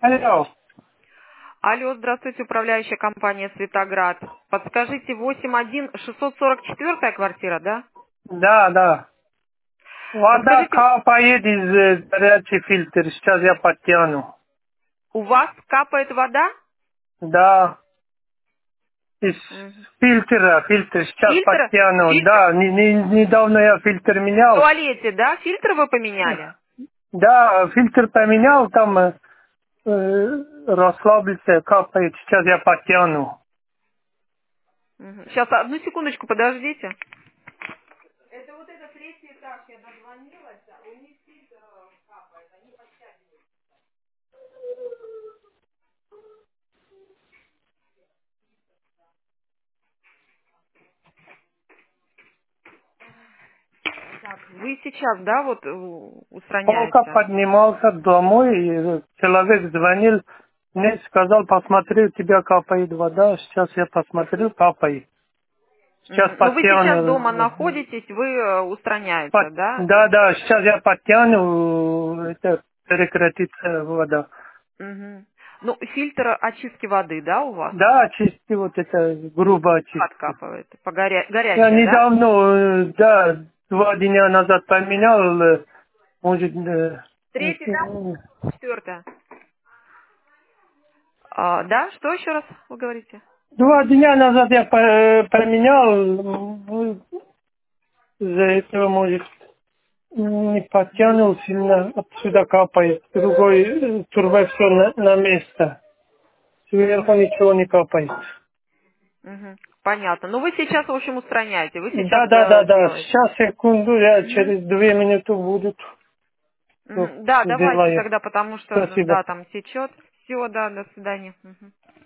Алло. Алло, здравствуйте, управляющая компания «Светоград». Подскажите, 81644 квартира, да? Да, да. Вода Подскажите, капает из горячий фильтр. Сейчас я подтяну. у вас капает вода? Да. Из Мгм. фильтра. Фильтр сейчас Фильтр? подтяну. Фильтр? Да, недавно я фильтр В менял. туалете, да? Фильтр вы поменяли? Да, фильтр поменял, там расслабился, капает. Сейчас я подтяну. Сейчас, одну секундочку, подождите. Это вот этот третий этаж, я дозвонилась, а у них фильтр капает, они подтягивают. Так, вы сейчас, да, вот Только устраняете? поднимался домой, и человек звонил, мне сказал, посмотри, у тебя капает вода. Сейчас я посмотрел, капает. Сейчас Ну, вы сейчас подтяну. дома находитесь, вы устраняете, да? Да, да, сейчас я подтяну, это прекратится вода. Мгм. Ну, фильтр очистки воды, да, у вас? Да, очисти вот это, грубо очистки. Откапывает. Я Горячая, да? недавно, да, 2 дня назад поменял, может, Третий, да? Четвертая. Да? Что еще раз вы говорите? 2 дня назад я поменял, из-за этого, может, не подтянул сильно, отсюда капает. Другой турбой все на место. Сверху Мгм. ничего не капает. Мгм. Понятно. Ну, вы сейчас, в общем, устраняете. Вы сейчас Да, да, да, да. делаете. Сейчас, секунду, я Мгм. через 2 минуты буду. Всё, Мгм. Да, давайте сделаю. тогда, потому что, Спасибо. да, там течет. Все, да, до свидания. Мгм.